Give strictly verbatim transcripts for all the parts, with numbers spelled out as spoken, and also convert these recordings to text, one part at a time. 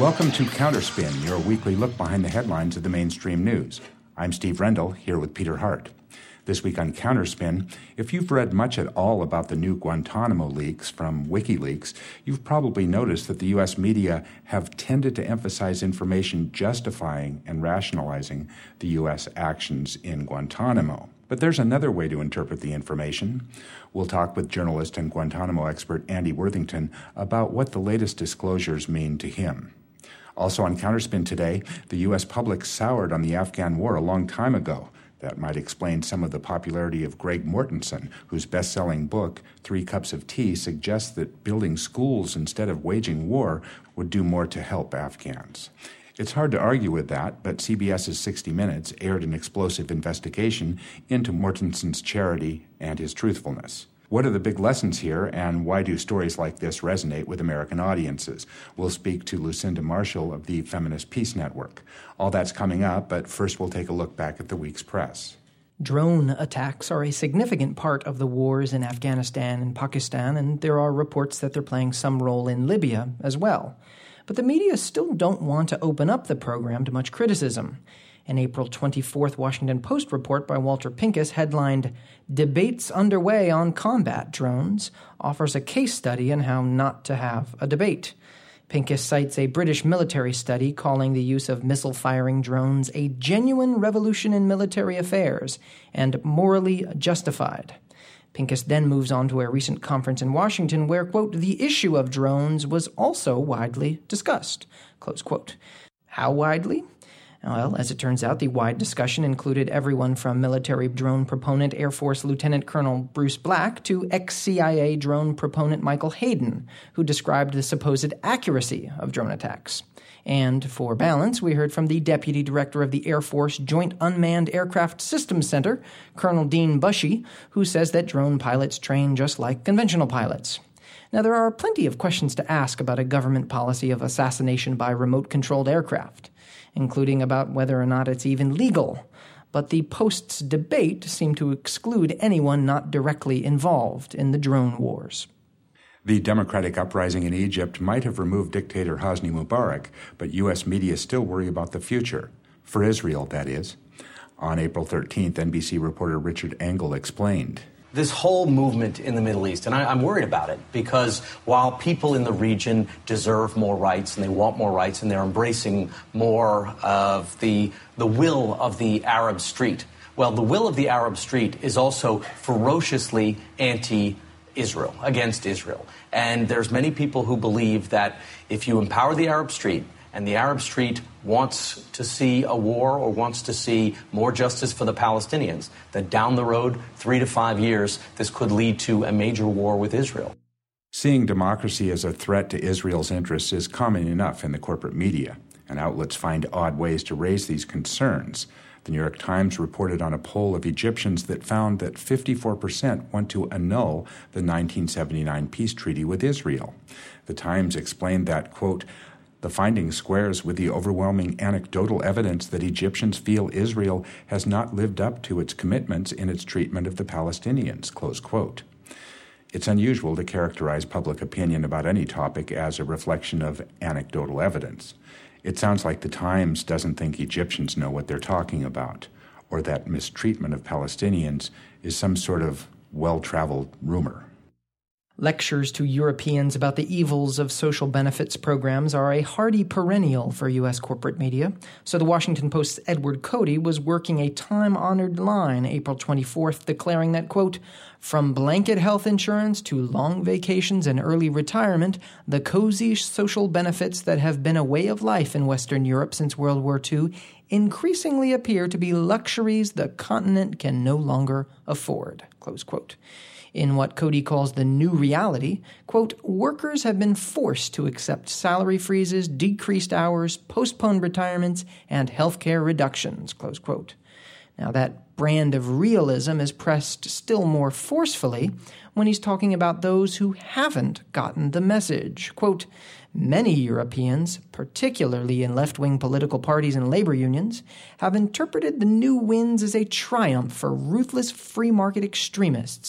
Welcome to Counterspin, your weekly look behind the headlines of the mainstream news. I'm Steve Rendell, here with Peter Hart. This week on Counterspin, if you've read much at all about the new Guantanamo leaks from WikiLeaks, you've probably noticed that the U S media have tended to emphasize information justifying and rationalizing the U S actions in Guantanamo. But there's another way to interpret the information. We'll talk with journalist and Guantanamo expert Andy Worthington about what the latest disclosures mean to him. Also on Counterspin today, the U S public soured on the Afghan war a long time ago. That might explain some of the popularity of Greg Mortensen, whose best-selling book, Three Cups of Tea, suggests that building schools instead of waging war would do more to help Afghans. It's hard to argue with that, but CBS's sixty minutes aired an explosive investigation into Mortensen's charity and his truthfulness. What are the big lessons here, and why do stories like this resonate with American audiences? We'll speak to Lucinda Marshall of the Feminist Peace Network. All that's coming up, but first we'll take a look back at the week's press. Drone attacks are a significant part of the wars in Afghanistan and Pakistan, and there are reports that they're playing some role in Libya as well. But the media still don't want to open up the program to much criticism. An April twenty-fourth Washington Post report by Walter Pincus headlined, "Debates Underway on Combat Drones," offers a case study on how not to have a debate. Pincus cites a British military study calling the use of missile-firing drones a genuine revolution in military affairs and morally justified. Pincus then moves on to a recent conference in Washington where, quote, "the issue of drones was also widely discussed," close quote. How widely? Well, as it turns out, the wide discussion included everyone from military drone proponent Air Force Lieutenant Colonel Bruce Black to ex-C I A drone proponent Michael Hayden, who described the supposed accuracy of drone attacks. And for balance, we heard from the Deputy Director of the Air Force Joint Unmanned Aircraft Systems Center, Colonel Dean Bushy, who says that drone pilots train just like conventional pilots. Now, there are plenty of questions to ask about a government policy of assassination by remote-controlled aircraft, including about whether or not it's even legal. But the Post's debate seemed to exclude anyone not directly involved in the drone wars. The democratic uprising in Egypt might have removed dictator Hosni Mubarak, but U S media still worry about the future. For Israel, that is. On April thirteenth, N B C reporter Richard Engel explained. This whole movement in the Middle East, and I, I'm worried about it, because while people in the region deserve more rights and they want more rights and they're embracing more of the, the will of the Arab street, well, the will of the Arab street is also ferociously anti-Israel, against Israel. And there's many people who believe that if you empower the Arab street, and the Arab street wants to see a war or wants to see more justice for the Palestinians, that down the road, three to five years, this could lead to a major war with Israel. Seeing democracy as a threat to Israel's interests is common enough in the corporate media, and outlets find odd ways to raise these concerns. The New York Times reported on a poll of Egyptians that found that fifty-four percent want to annul the nineteen seventy-nine peace treaty with Israel. The Times explained that, quote, "The finding squares with the overwhelming anecdotal evidence that Egyptians feel Israel has not lived up to its commitments in its treatment of the Palestinians," close quote. It's unusual to characterize public opinion about any topic as a reflection of anecdotal evidence. It sounds like the Times doesn't think Egyptians know what they're talking about, or that mistreatment of Palestinians is some sort of well-traveled rumor. Lectures to Europeans about the evils of social benefits programs are a hardy perennial for U S corporate media, so the Washington Post's Edward Cody was working a time-honored line April twenty-fourth, declaring that, quote, "From blanket health insurance to long vacations and early retirement, the cozy social benefits that have been a way of life in Western Europe since World War Two increasingly appear to be luxuries the continent can no longer afford," close quote. In what Cody calls the new reality, quote, "Workers have been forced to accept salary freezes, decreased hours, postponed retirements, and healthcare reductions," close quote. Now, that brand of realism is pressed still more forcefully when he's talking about those who haven't gotten the message. Quote, "Many Europeans, particularly in left-wing political parties and labor unions, have interpreted the new wins as a triumph for ruthless free market extremists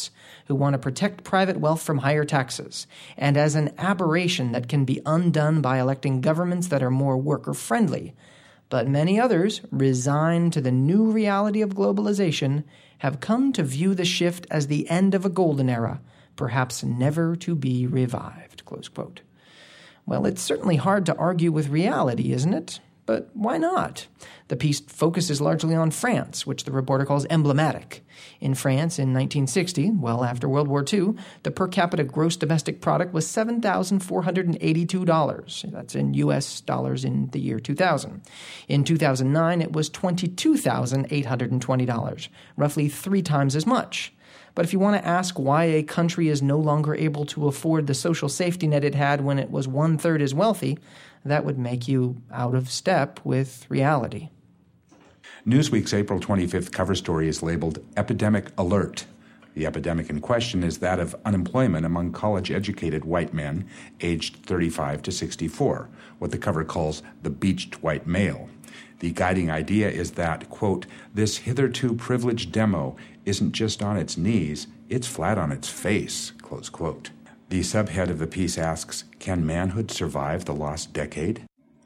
who want to protect private wealth from higher taxes, and as an aberration that can be undone by electing governments that are more worker-friendly. But many others, resigned to the new reality of globalization, have come to view the shift as the end of a golden era, perhaps never to be revived." Close quote. Well, it's certainly hard to argue with reality, isn't it? But why not? The piece focuses largely on France, which the reporter calls emblematic. In France in nineteen sixty, well after World War Two, the per capita gross domestic product was seven thousand four hundred eighty-two dollars. That's in U S dollars in the year two thousand. In two thousand nine, it was twenty-two thousand eight hundred twenty dollars, roughly three times as much. But if you want to ask why a country is no longer able to afford the social safety net it had when it was one-third as wealthy, that would make you out of step with reality. Newsweek's April twenty-fifth cover story is labeled Epidemic Alert. The epidemic in question is that of unemployment among college-educated white men aged thirty-five to sixty-four, what the cover calls the beached white male. The guiding idea is that, quote, "this hitherto privileged demo isn't just on its knees, it's flat on its face," close quote. The subhead of the piece asks, can manhood survive the lost decade?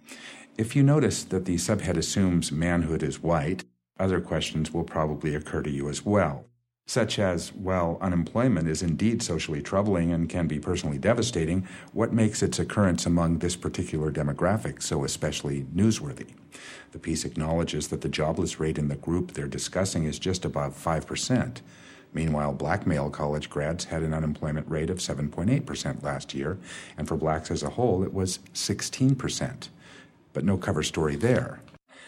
If you notice that the subhead assumes manhood is white, other questions will probably occur to you as well, such as, while unemployment is indeed socially troubling and can be personally devastating, what makes its occurrence among this particular demographic so especially newsworthy? The piece acknowledges that the jobless rate in the group they're discussing is just above five percent. Meanwhile, black male college grads had an unemployment rate of seven point eight percent last year, and for blacks as a whole, it was sixteen percent. But no cover story there.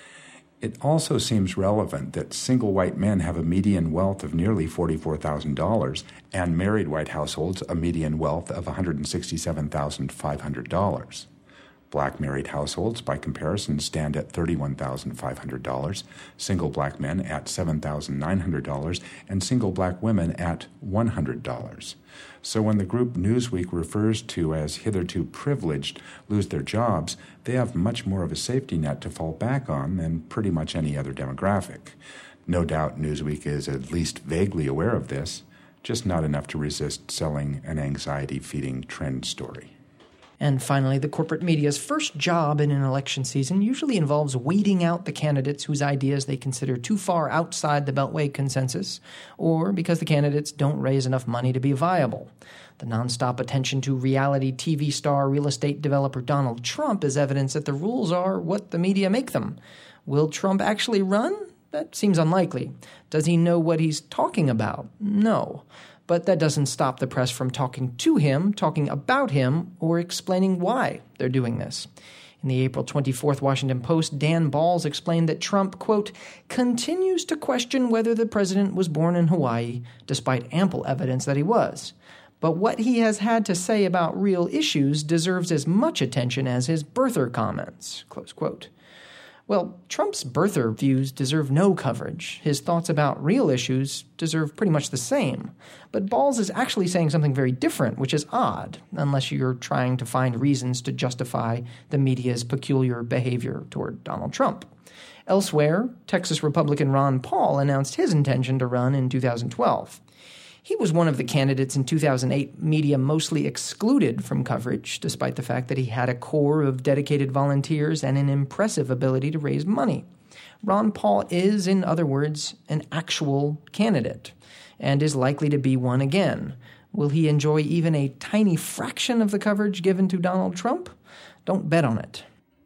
It also seems relevant that single white men have a median wealth of nearly forty-four thousand dollars, and married white households a median wealth of one hundred sixty-seven thousand five hundred dollars. Black married households, by comparison, stand at thirty-one thousand five hundred dollars, single black men at seven thousand nine hundred dollars, and single black women at one hundred dollars. So when the group Newsweek refers to as hitherto privileged lose their jobs, they have much more of a safety net to fall back on than pretty much any other demographic. No doubt Newsweek is at least vaguely aware of this, just not enough to resist selling an anxiety-feeding trend story. And finally, the corporate media's first job in an election season usually involves weeding out the candidates whose ideas they consider too far outside the Beltway consensus, or because the candidates don't raise enough money to be viable. The nonstop attention to reality T V star real estate developer Donald Trump is evidence that the rules are what the media make them. Will Trump actually run? That seems unlikely. Does he know what he's talking about? No. But that doesn't stop the press from talking to him, talking about him, or explaining why they're doing this. In the April twenty-fourth Washington Post, Dan Balls explained that Trump, quote, continues to question whether the president was born in Hawaii, despite ample evidence that he was. But what he has had to say about real issues deserves as much attention as his birther comments, close quote. Well, Trump's birther views deserve no coverage. His thoughts about real issues deserve pretty much the same. But Balls is actually saying something very different, which is odd, unless you're trying to find reasons to justify the media's peculiar behavior toward Donald Trump. Elsewhere, Texas Republican Ron Paul announced his intention to run in two thousand twelve. He was one of the candidates in two thousand eight media mostly excluded from coverage, despite the fact that he had a core of dedicated volunteers and an impressive ability to raise money. Ron Paul is, in other words, an actual candidate, and is likely to be one again. Will he enjoy even a tiny fraction of the coverage given to Donald Trump? Don't bet on it.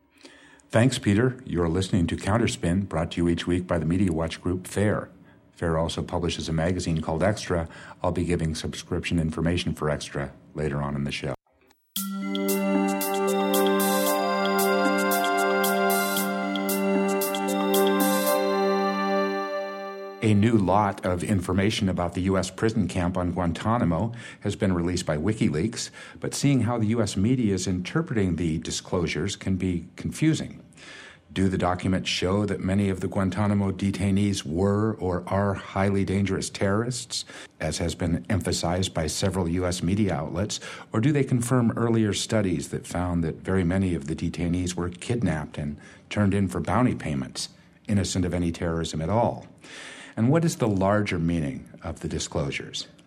Thanks, Peter. You're listening to Counterspin, brought to you each week by the Media Watch Group FAIR. FAIR also publishes a magazine called Extra. I'll be giving subscription information for Extra later on in the show. A new lot of information about the U S prison camp on Guantanamo has been released by WikiLeaks, but seeing how the U S media is interpreting the disclosures can be confusing. Do the documents show that many of the Guantanamo detainees were or are highly dangerous terrorists, as has been emphasized by several U S media outlets, or do they confirm earlier studies that found that very many of the detainees were kidnapped and turned in for bounty payments, innocent of any terrorism at all? And what is the larger meaning of the disclosures?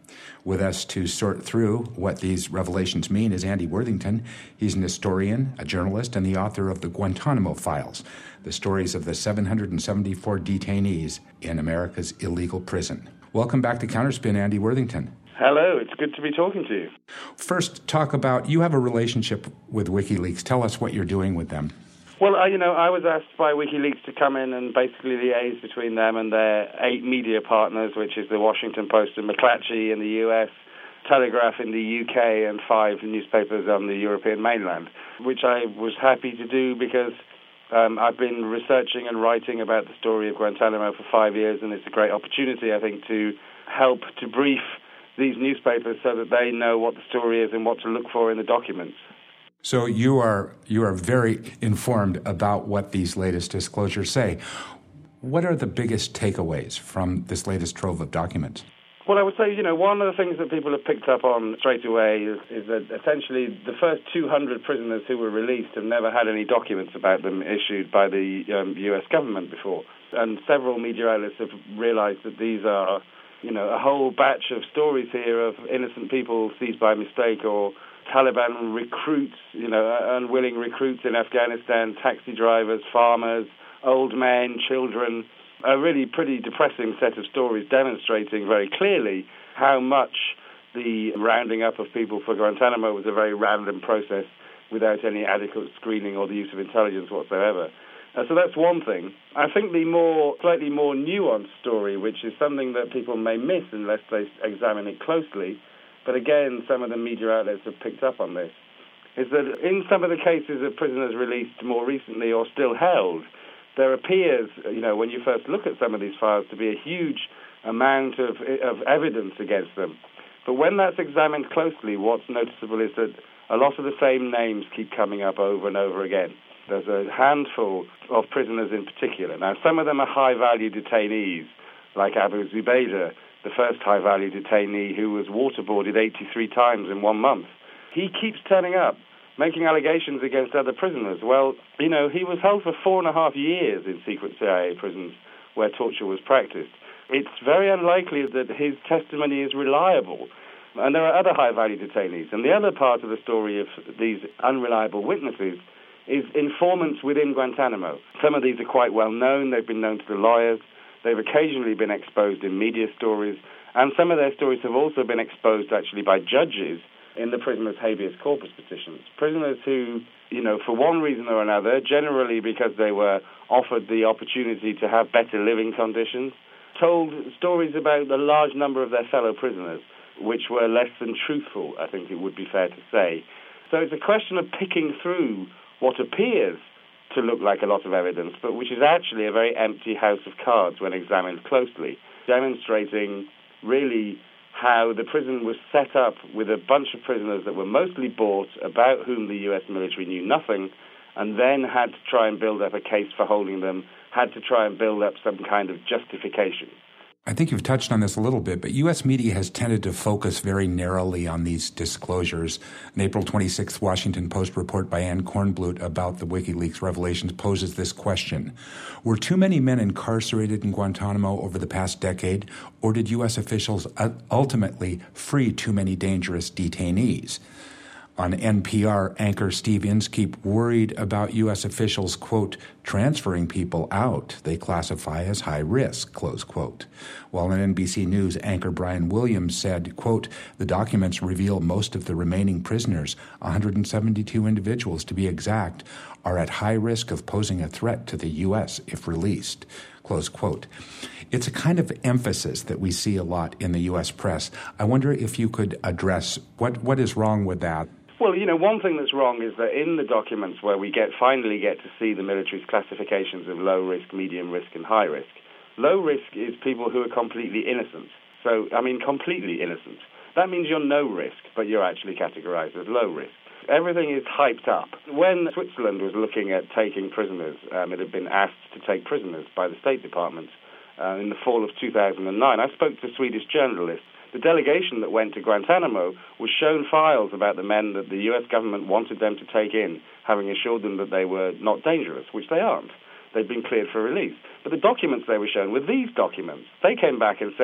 With us to sort through what these revelations mean is Andy Worthington. He's an historian, a journalist, and the author of the Guantanamo Files, the stories of the seven hundred seventy-four detainees in America's illegal prison. Welcome back to Counterspin, Andy Worthington. Hello, it's good to be talking to you. First, talk about, you have a relationship with WikiLeaks. Tell us what you're doing with them. Well, uh, you know, I was asked by WikiLeaks to come in and basically liaise between them and their eight media partners, which is the Washington Post and McClatchy in the U S, Telegraph in the U K, and five newspapers on the European mainland, which I was happy to do because um, I've been researching and writing about the story of Guantanamo for five years, and it's a great opportunity, I think, to help to brief these newspapers so that they know what the story is and what to look for in the documents. So you are you are very informed about what these latest disclosures say. What are the biggest takeaways from this latest trove of documents? Well, I would say, you know, one of the things that people have picked up on straight away is, is that essentially the first two hundred prisoners who were released have never had any documents about them issued by the um, U S government before. And several media outlets have realized that these are, you know, a whole batch of stories here of innocent people seized by mistake, or Taliban recruits, you know, unwilling recruits in Afghanistan, taxi drivers, farmers, old men, children. A really pretty depressing set of stories demonstrating very clearly how much the rounding up of people for Guantanamo was a very random process without any adequate screening or the use of intelligence whatsoever. Uh, so that's one thing. I think the more, slightly more nuanced story, which is something that people may miss unless they examine it closely, but again, some of the media outlets have picked up on this, is that in some of the cases of prisoners released more recently or still held, there appears, you know, when you first look at some of these files, to be a huge amount of, of evidence against them. But when that's examined closely, what's noticeable is that a lot of the same names keep coming up over and over again. There's a handful of prisoners in particular. Now, some of them are high-value detainees, like Abu Zubaydah, the first high-value detainee who was waterboarded eighty-three times in one month. He keeps turning up, making allegations against other prisoners. Well, you know, he was held for four and a half years in secret C I A prisons where torture was practiced. It's very unlikely that his testimony is reliable. And there are other high-value detainees. And the other part of the story of these unreliable witnesses is informants within Guantanamo. Some of these are quite well known. They've been known to the lawyers. They've occasionally been exposed in media stories. And some of their stories have also been exposed actually by judges in the prisoners' habeas corpus petitions. Prisoners who, you know, for one reason or another, generally because they were offered the opportunity to have better living conditions, told stories about a large number of their fellow prisoners, which were less than truthful, I think it would be fair to say. So it's a question of picking through what appears to look like a lot of evidence, but which is actually a very empty house of cards when examined closely, demonstrating really how the prison was set up with a bunch of prisoners that were mostly bought, about whom the U S military knew nothing, and then had to try and build up a case for holding them, had to try and build up some kind of justification. I think you've touched on this a little bit, but U S media has tended to focus very narrowly on these disclosures. An April twenty-sixth Washington Post report by Ann Kornblut about the WikiLeaks revelations poses this question. Were too many men incarcerated in Guantanamo over the past decade, or did U S officials ultimately free too many dangerous detainees? On N P R, anchor Steve Inskeep worried about U S officials, quote, transferring people out they classify as high risk, close quote. While on N B C News, anchor Brian Williams said, quote, the documents reveal most of the remaining prisoners, one hundred seventy-two individuals to be exact, are at high risk of posing a threat to the U S if released, close quote. It's a kind of emphasis that we see a lot in the U S press. I wonder if you could address what, what is wrong with that. Well, you know, one thing that's wrong is that in the documents where we get finally get to see the military's classifications of low risk, medium risk, and high risk, low risk is people who are completely innocent. So, I mean, completely innocent. That means you're no risk, but you're actually categorized as low risk. Everything is hyped up. When Switzerland was looking at taking prisoners, um, it had been asked to take prisoners by the State Department uh, in the fall of two thousand nine. I spoke to Swedish journalists. The delegation that went to Guantanamo was shown files about the men that the U S government wanted them to take in, having assured them that they were not dangerous, which they aren't. They'd been cleared for release. But the documents they were shown were these documents. They came back and said,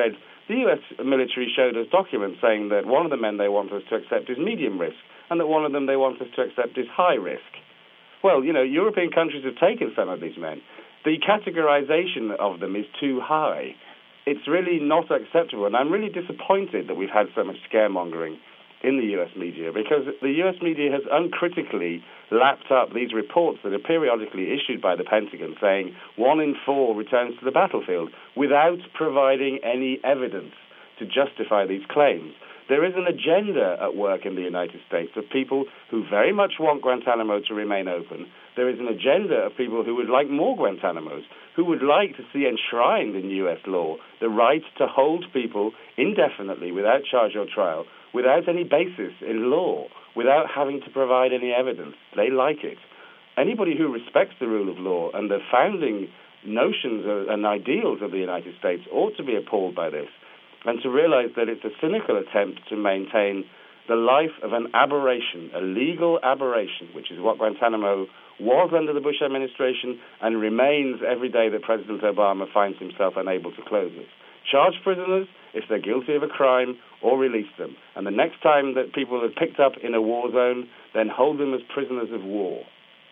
The U S military showed us documents saying that one of the men they want us to accept is medium risk, and that one of them they want us to accept is high risk. Well, you know, European countries have taken some of these men. The categorization of them is too high. It's really not acceptable, and I'm really disappointed that we've had so much scaremongering in the U S media, because the U S media has uncritically lapped up these reports that are periodically issued by the Pentagon saying one in four returns to the battlefield without providing any evidence to justify these claims. There is an agenda at work in the United States of people who very much want Guantanamo to remain open. There is an agenda of people who would like more Guantanamos, who would like to see enshrined in U S law the right to hold people indefinitely without charge or trial, without any basis in law, without having to provide any evidence. They like it. Anybody who respects the rule of law and the founding notions and ideals of the United States ought to be appalled by this, and to realize that it's a cynical attempt to maintain the life of an aberration, a legal aberration, which is what Guantanamo was under the Bush administration and remains every day that President Obama finds himself unable to close it. Charge prisoners if they're guilty of a crime, or release them. And the next time that people are picked up in a war zone, then hold them as prisoners of war.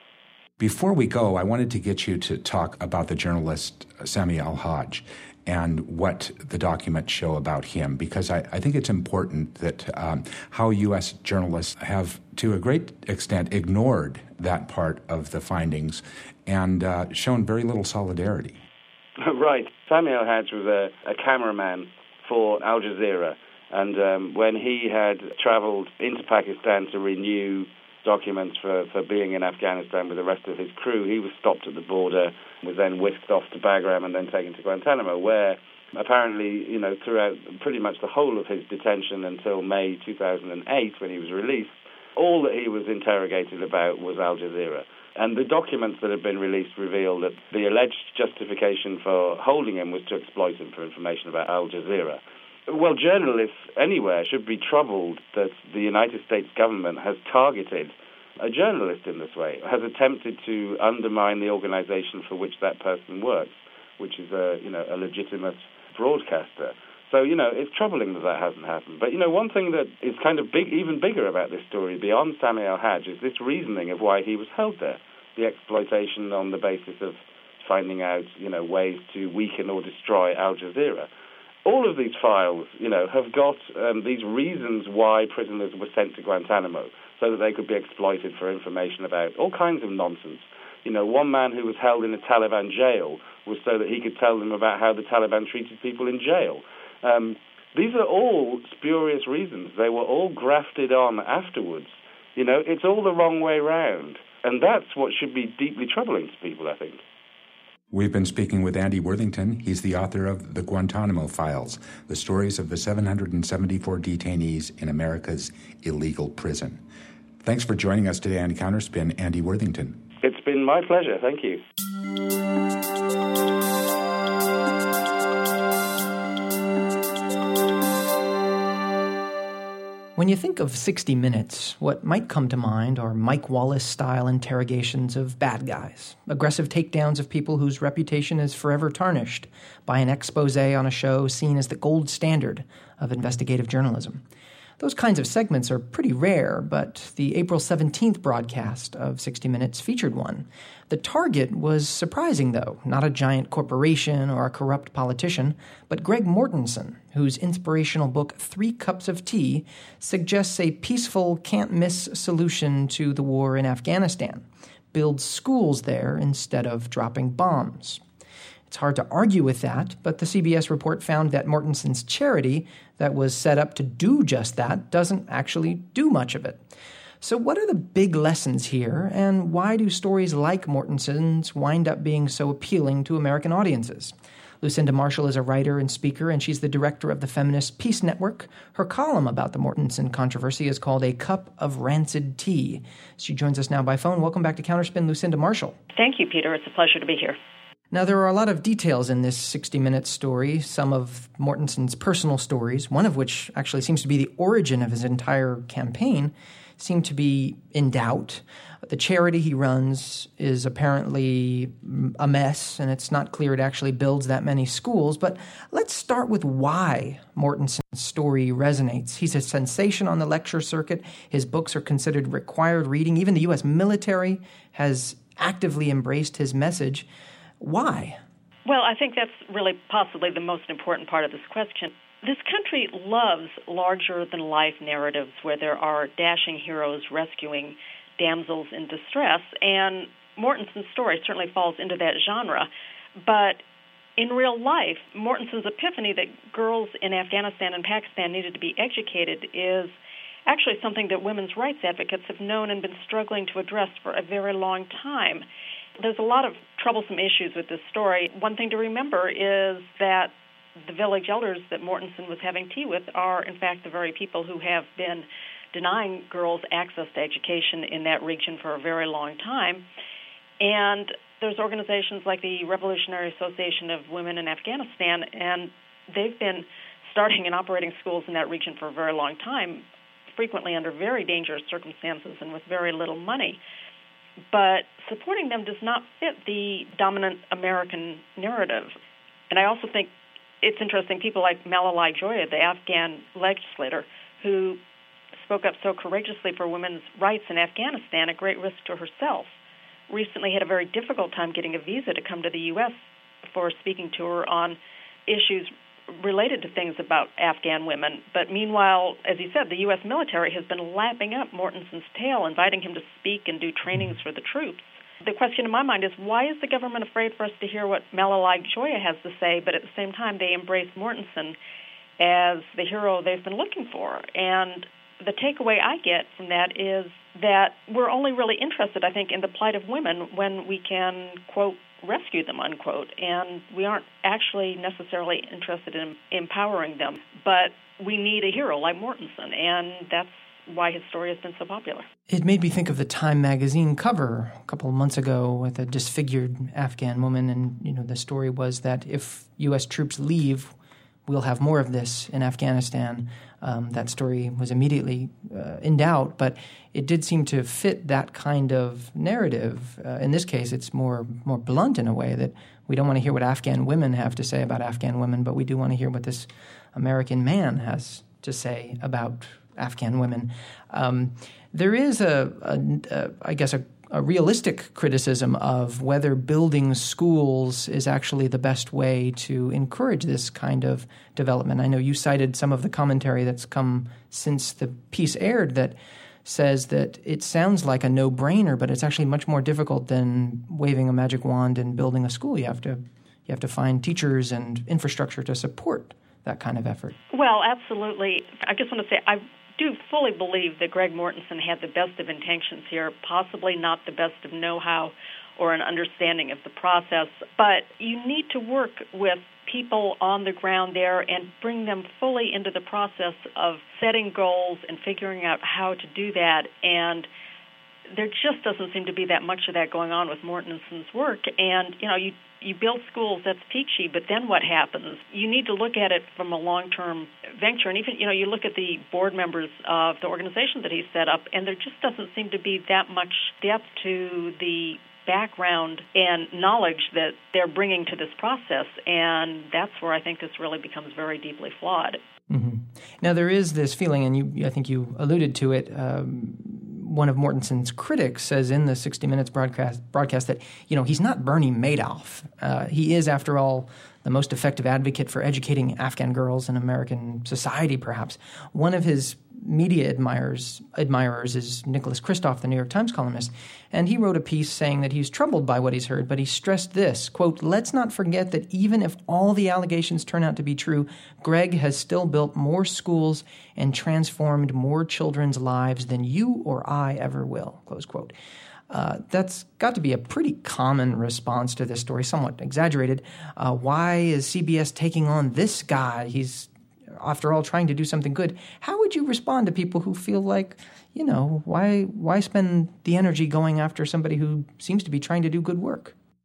Before we go, I wanted to get you to talk about the journalist Sami al-Hajj and what the documents show about him, because I, I think it's important that um, how U S journalists have, to a great extent, ignored that part of the findings and uh, shown very little solidarity. Right. Sami al-Hajj was a, a cameraman for Al Jazeera, and um, when he had traveled into Pakistan to renew documents for, for being in Afghanistan with the rest of his crew, he was stopped at the border, was then whisked off to Bagram and then taken to Guantanamo, where apparently, you know, throughout pretty much the whole of his detention until May two thousand eight, when he was released, all that he was interrogated about was Al Jazeera. And the documents that have been released reveal that the alleged justification for holding him was to exploit him for information about Al Jazeera. Well, journalists anywhere should be troubled that the United States government has targeted a journalist in this way, has attempted to undermine the organization for which that person works, which is a, you know, a legitimate broadcaster. So, you know, it's troubling that that hasn't happened. But, you know, one thing that is kind of big, even bigger about this story, beyond Sami al-Hajj, is this reasoning of why he was held there. The exploitation on the basis of finding out, you know, ways to weaken or destroy Al Jazeera. All of these files, you know, have got um, these reasons why prisoners were sent to Guantanamo, so that they could be exploited for information about all kinds of nonsense. You know, one man who was held in a Taliban jail was so that he could tell them about how the Taliban treated people in jail. Um, these are all spurious reasons. They were all grafted on afterwards. You know, it's all the wrong way round. And that's what should be deeply troubling to people, I think. We've been speaking with Andy Worthington. He's the author of The Guantanamo Files, the stories of the seven hundred seventy-four detainees in America's illegal prison. Thanks for joining us today on Counterspin, Andy Worthington. It's been my pleasure. Thank you. When you think of sixty minutes, what might come to mind are Mike Wallace-style interrogations of bad guys, aggressive takedowns of people whose reputation is forever tarnished by an expose on a show seen as the gold standard of investigative journalism. Those kinds of segments are pretty rare, but the April seventeenth broadcast of sixty minutes featured one. The target was surprising, though, not a giant corporation or a corrupt politician, but Greg Mortenson, whose inspirational book Three Cups of Tea suggests a peaceful, can't-miss solution to the war in Afghanistan. Build schools there instead of dropping bombs. It's hard to argue with that, but the C B S report found that Mortenson's charity that was set up to do just that doesn't actually do much of it. So what are the big lessons here, and why do stories like Mortenson's wind up being so appealing to American audiences? Lucinda Marshall is a writer and speaker, and she's the director of the feminist Peace Network. Her column about the Mortenson controversy is called A Cup of Rancid Tea. She joins us now by phone. Welcome back to Counterspin, Lucinda Marshall. Thank you, Peter. It's a pleasure to be here. Now, there are a lot of details in this sixty minute story, some of Mortenson's personal stories, one of which actually seems to be the origin of his entire campaign, seem to be in doubt. The charity he runs is apparently a mess, and it's not clear it actually builds that many schools. But let's start with why Mortenson's story resonates. He's a sensation on the lecture circuit. His books are considered required reading. Even the U S military has actively embraced his message. Why? Well, I think that's really possibly the most important part of this question. This country loves larger-than-life narratives where there are dashing heroes rescuing damsels in distress, and Mortenson's story certainly falls into that genre. But in real life, Mortenson's epiphany that girls in Afghanistan and Pakistan needed to be educated is actually something that women's rights advocates have known and been struggling to address for a very long time. There's a lot of troublesome issues with this story. One thing to remember is that the village elders that Mortenson was having tea with are, in fact, the very people who have been denying girls access to education in that region for a very long time. And there's organizations like the Revolutionary Association of Women in Afghanistan, and they've been starting and operating schools in that region for a very long time, frequently under very dangerous circumstances and with very little money. But supporting them does not fit the dominant American narrative. And I also think it's interesting, people like Malalai Joya, the Afghan legislator, who spoke up so courageously for women's rights in Afghanistan at great risk to herself, recently had a very difficult time getting a visa to come to the U S for a speaking tour on issues related to things about Afghan women. But meanwhile, as you said, the U S military has been lapping up Mortenson's tail, inviting him to speak and do trainings for the troops. The question in my mind is, why is the government afraid for us to hear what Malalai Joya has to say, but at the same time they embrace Mortenson as the hero they've been looking for? And the takeaway I get from that is that we're only really interested, I think, in the plight of women when we can, quote, rescue them, unquote, and we aren't actually necessarily interested in empowering them. But we need a hero like Mortenson, and that's why his story has been so popular. It made me think of the Time magazine cover a couple of months ago with a disfigured Afghan woman, and you know the story was that if U S troops leave, we'll have more of this in Afghanistan. Um, that story was immediately uh, in doubt, but it did seem to fit that kind of narrative. Uh, in this case, it's more more blunt in a way that we don't want to hear what Afghan women have to say about Afghan women, but we do want to hear what this American man has to say about Afghan women. Um, there is a, a, a I guess, a, a realistic criticism of whether building schools is actually the best way to encourage this kind of development. I know you cited some of the commentary that's come since the piece aired that says that it sounds like a no-brainer, but it's actually much more difficult than waving a magic wand and building a school. You have to you have to find teachers and infrastructure to support that kind of effort. Well, absolutely. I just want to say I do fully believe that Greg Mortenson had the best of intentions here, possibly not the best of know-how or an understanding of the process, but you need to work with people on the ground there and bring them fully into the process of setting goals and figuring out how to do that. And there just doesn't seem to be that much of that going on with Mortenson's work. And, you know, you you build schools, that's peachy, but then what happens? You need to look at it from a long-term venture. And even, you know, you look at the board members of the organization that he set up, and there just doesn't seem to be that much depth to the background and knowledge that they're bringing to this process. And that's where I think this really becomes very deeply flawed. Mm-hmm. Now, there is this feeling, and you, I think you alluded to it, um, one of Mortenson's critics says in the sixty minutes broadcast broadcast that, you know, he's not Bernie Madoff. Uh, he is, after all, the most effective advocate for educating Afghan girls in American society, perhaps. One of his media admirers, admirers is Nicholas Kristof, the New York Times columnist, and he wrote a piece saying that he's troubled by what he's heard, but he stressed this, quote, "Let's not forget that even if all the allegations turn out to be true, Greg has still built more schools and transformed more children's lives than you or I ever will," close quote. Uh, that's got to be a pretty common response to this story, somewhat exaggerated. Uh, why is C B S taking on this guy? He's, after all, trying to do something good. How would you respond to people who feel like, you know, why why spend the energy going after somebody who seems to be trying to do good work?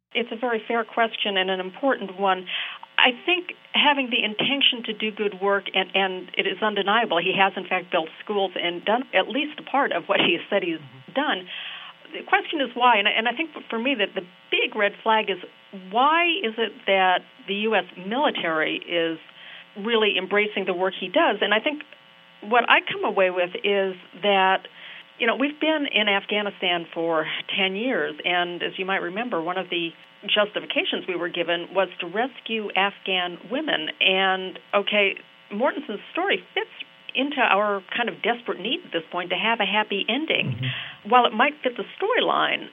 It's a very fair question and an important one. I think having the intention to do good work, and, and it is undeniable, he has in fact built schools and done at least a part of what he said he's mm-hmm. done. The question is why, and I, and I think for me that the big red flag is, why is it that the U S military is really embracing the work he does? And I think what I come away with is that, you know, we've been in Afghanistan for ten years, and as you might remember, one of the justifications we were given was to rescue Afghan women. And, okay, Mortenson's story fits into our kind of desperate need at this point to have a happy ending. Mm-hmm. While it might fit the storyline,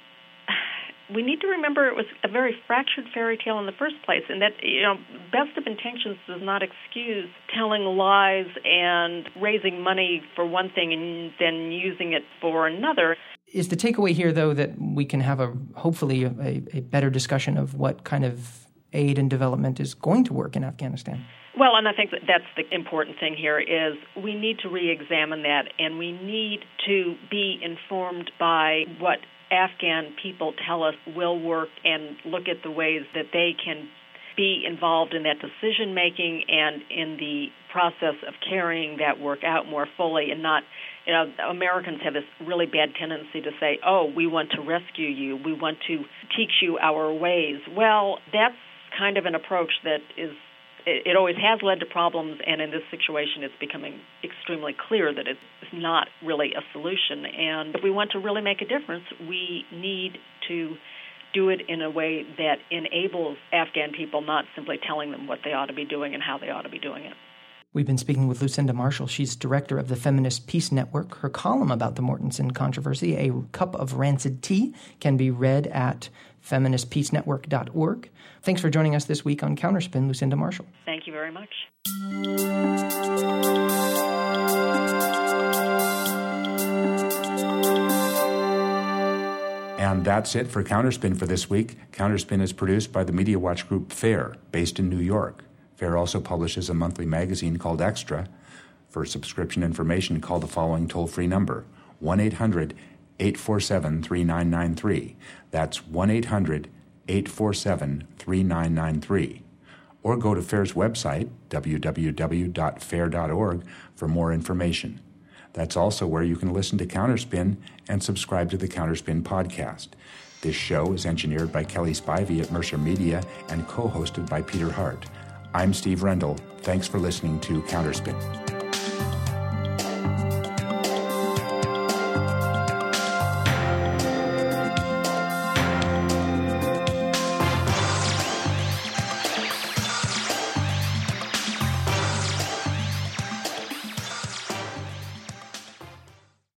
we need to remember it was a very fractured fairy tale in the first place, and that, you know, best of intentions does not excuse telling lies and raising money for one thing and then using it for another. Is the takeaway here, though, that we can have a hopefully a, a better discussion of what kind of aid and development is going to work in Afghanistan? Well, and I think that that's the important thing here is we need to re-examine that, and we need to be informed by what Afghan people tell us will work and look at the ways that they can be involved in that decision-making and in the process of carrying that work out more fully, and not, you know, Americans have this really bad tendency to say, oh, we want to rescue you, we want to teach you our ways. Well, that's kind of an approach that is, it always has led to problems, and in this situation it's becoming extremely clear that it's not really a solution. And if we want to really make a difference, we need to do it in a way that enables Afghan people, not simply telling them what they ought to be doing and how they ought to be doing it. We've been speaking with Lucinda Marshall. She's director of the Feminist Peace Network. Her column about the Mortenson controversy, A Cup of Rancid Tea, can be read at feminist peace network dot org. Thanks for joining us this week on Counterspin, Lucinda Marshall. Thank you very much. And that's it for Counterspin for this week. Counterspin is produced by the Media Watch Group FAIR, based in New York. FAIR also publishes a monthly magazine called Extra. For subscription information, call the following toll-free number, one eight hundred eight four seven three nine nine three. That's one eight hundred eight four seven three nine nine three. Or go to FAIR's website, w w w dot fair dot org, for more information. That's also where you can listen to Counterspin and subscribe to the Counterspin podcast. This show is engineered by Kelly Spivey at Mercer Media and co-hosted by Peter Hart. I'm Steve Rendell. Thanks for listening to Counterspin.